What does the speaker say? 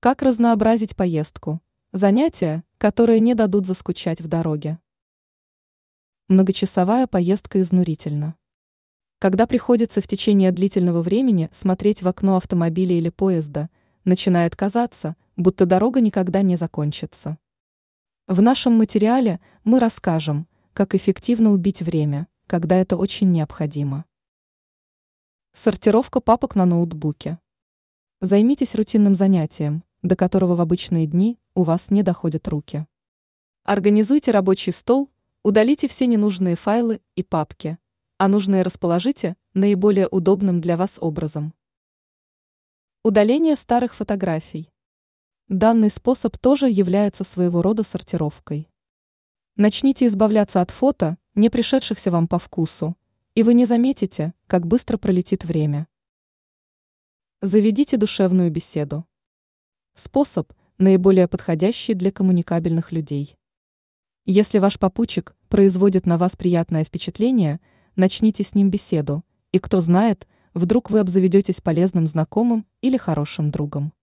Как разнообразить поездку? Занятия, которые не дадут заскучать в дороге. Многочасовая поездка изнурительна. Когда приходится в течение длительного времени смотреть в окно автомобиля или поезда, начинает казаться, будто дорога никогда не закончится. В нашем материале мы расскажем, как эффективно убить время, когда это очень необходимо. Сортировка папок на ноутбуке. Займитесь рутинным занятием, до которого в обычные дни у вас не доходят руки. Организуйте рабочий стол, удалите все ненужные файлы и папки, а нужные расположите наиболее удобным для вас образом. Удаление старых фотографий. Данный способ тоже является своего рода сортировкой. Начните избавляться от фото, не пришедшихся вам по вкусу, и вы не заметите, как быстро пролетит время. Заведите душевную беседу. Способ, наиболее подходящий для коммуникабельных людей. Если ваш попутчик производит на вас приятное впечатление, начните с ним беседу, и кто знает, вдруг вы обзаведетесь полезным знакомым или хорошим другом.